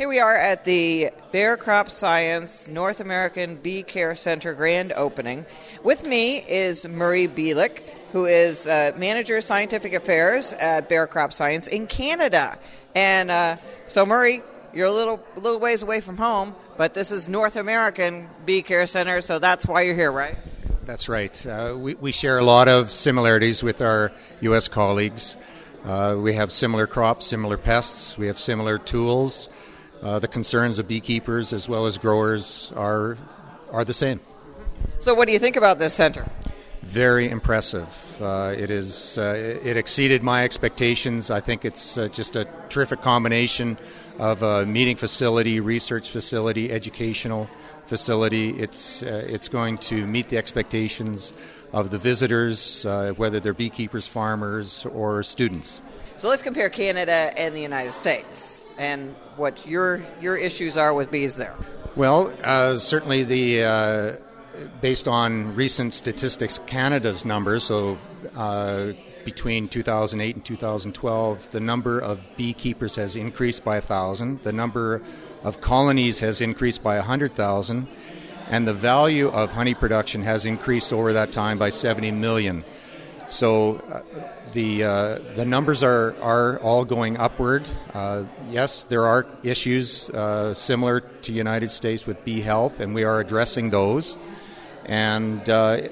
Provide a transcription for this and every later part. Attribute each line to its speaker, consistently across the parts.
Speaker 1: Here we are at the Bayer Crop Science North American Bee Care Center grand opening. With me is Murray Bielik, who is Manager of Scientific Affairs at Bayer Crop Science in Canada. And so, Murray, you're a little ways away from home, but this is North American Bee Care Center, so that's why you're here, right?
Speaker 2: That's right. We share a lot of similarities with our U.S. colleagues. We have similar crops, similar pests. We have similar tools. The concerns of beekeepers as well as growers are the same.
Speaker 1: So what do you think about this center?
Speaker 2: Very impressive. It exceeded my expectations. I think it's just a terrific combination of a meeting facility, research facility, educational facility. It's going to meet the expectations of the visitors, whether they're beekeepers, farmers, or students.
Speaker 1: So let's compare Canada and the United States and what your issues are with bees there.
Speaker 2: Well, certainly based on recent Statistics Canada's numbers, so between 2008 and 2012, the number of beekeepers has increased by 1,000. The number of colonies has increased by 100,000. And the value of honey production has increased over that time by 70 million. So the numbers are all going upward. Yes, there are issues similar to the United States with bee health, and we are addressing those. And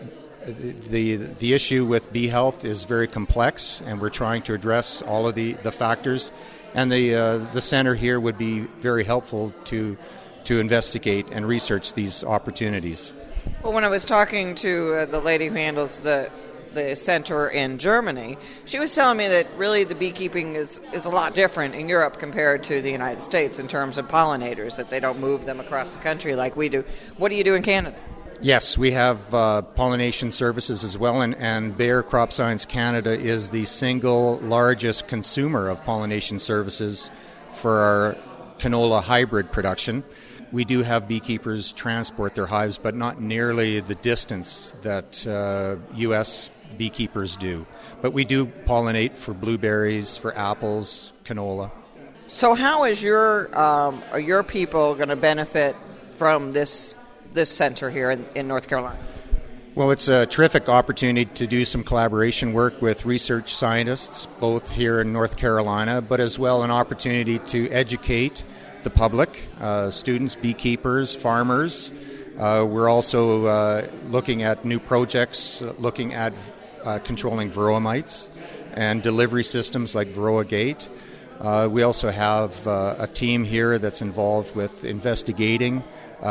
Speaker 2: the issue with bee health is very complex, and we're trying to address all of the factors. And the center here would be very helpful to investigate and research these opportunities.
Speaker 1: Well, when I was talking to the lady who handles the center in Germany, she was telling me that really the beekeeping is a lot different in Europe compared to the United States in terms of pollinators, that they don't move them across the country like we do. What do you do in Canada?
Speaker 2: Yes, we have pollination services as well, and Bayer Crop Science Canada is the single largest consumer of pollination services for our canola hybrid production. We do have beekeepers transport their hives, but not nearly the distance that U.S. beekeepers do. But we do pollinate for blueberries, for apples, canola.
Speaker 1: So how is your people going to benefit from this center here in North Carolina?
Speaker 2: Well, it's a terrific opportunity to do some collaboration work with research scientists, both here in North Carolina, but as well an opportunity to educate the public, students, beekeepers, farmers. We're also looking at new projects, looking at controlling varroa mites and delivery systems like Varroa Gate. We also have a team here that's involved with investigating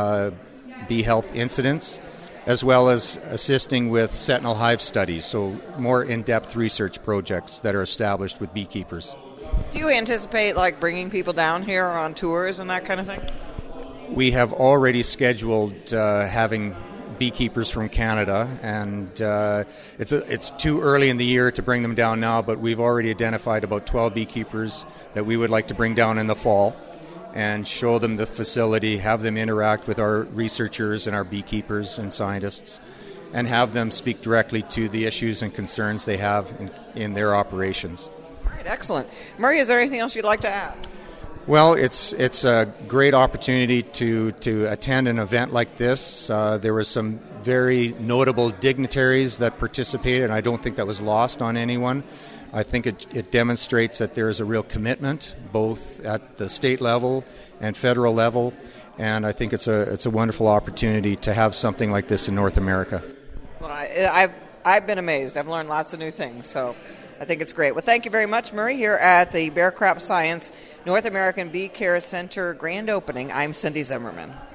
Speaker 2: bee health incidents, as well as assisting with sentinel hive studies, so more in-depth research projects that are established with beekeepers.
Speaker 1: Do you anticipate bringing people down here on tours and that kind of thing?
Speaker 2: We have already scheduled having beekeepers from Canada, and it's too early in the year to bring them down now, but we've already identified about 12 beekeepers that we would like to bring down in the fall and show them the facility, have them interact with our researchers and our beekeepers and scientists, and have them speak directly to the issues and concerns they have in their operations.
Speaker 1: All right, excellent. Murray, is there anything else you'd like to add?
Speaker 2: Well, it's a great opportunity to attend an event like this. There were some very notable dignitaries that participated, and I don't think that was lost on anyone. I think it demonstrates that there is a real commitment, both at the state level and federal level, and I think it's a wonderful opportunity to have something like this in North America.
Speaker 1: Well, I've been amazed. I've learned lots of new things, so I think it's great. Well, thank you very much, Murray, here at the Bayer Crop Science North American Bee Care Center grand opening. I'm Cindy Zimmerman.